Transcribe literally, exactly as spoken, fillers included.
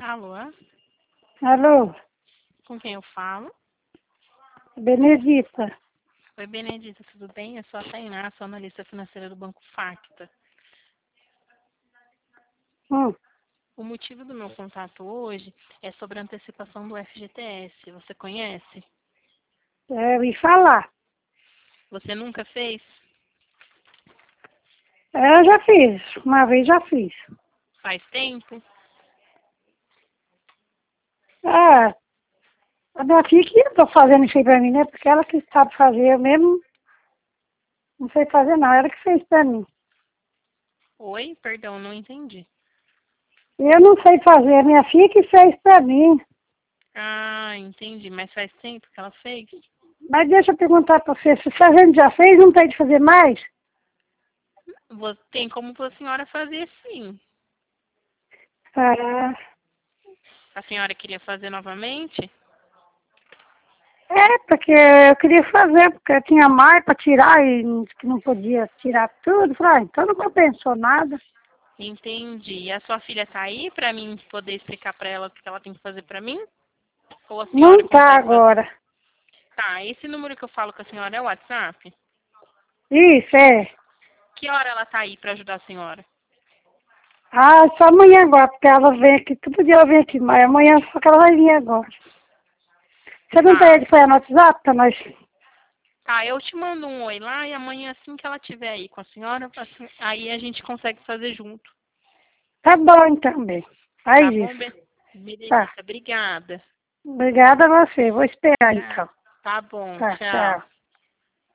Alô? Alô, Com quem eu falo? Benedita. Oi, Benedita, tudo bem? Eu sou a Tainá, sou analista financeira do Banco Facta. Hum, O motivo do meu contato hoje é sobre a antecipação do F G T S. Você conhece? é, eu ia falar. Você nunca fez? É, eu já fiz, uma vez já fiz. Faz tempo? É, a minha filha que eu tô fazendo isso aí pra mim, né? Porque ela que sabe fazer, eu mesmo não sei fazer não, ela que fez pra mim. Oi? Perdão, não entendi. Eu não sei fazer, a minha filha que fez pra mim. Ah, entendi. Mas faz tempo que ela fez? Mas deixa eu perguntar pra você, se a gente já fez, não tem de fazer mais? Vo- Tem como a senhora fazer sim. Ah, A senhora queria fazer novamente? é, porque eu queria fazer, porque eu tinha mais pra tirar e não- que não podia tirar tudo. Falei, ah, então não compensou nada. Entendi. E a sua filha tá aí para mim poder explicar para ela o que ela tem que fazer para mim? Ou a senhora Não tá consegue fazer? agora. Tá, esse número que eu falo com a senhora é o WhatsApp? Isso, é. Que hora ela tá aí para ajudar a senhora? Ah, só amanhã agora, porque ela vem aqui, todo dia ela vem aqui, mas amanhã só que ela vai vir agora. Você não tem Tá. ele põe no WhatsApp pra nós? Tá, eu te mando um oi lá e amanhã assim que ela estiver aí com a senhora, assim, aí a gente consegue fazer junto. Tá bom então, bem. Tá Faz bom, isso. Be- Tá. Benedita? Obrigada. Obrigada a você. Vou esperar Tá, então. tá bom, Tá, tchau. tchau.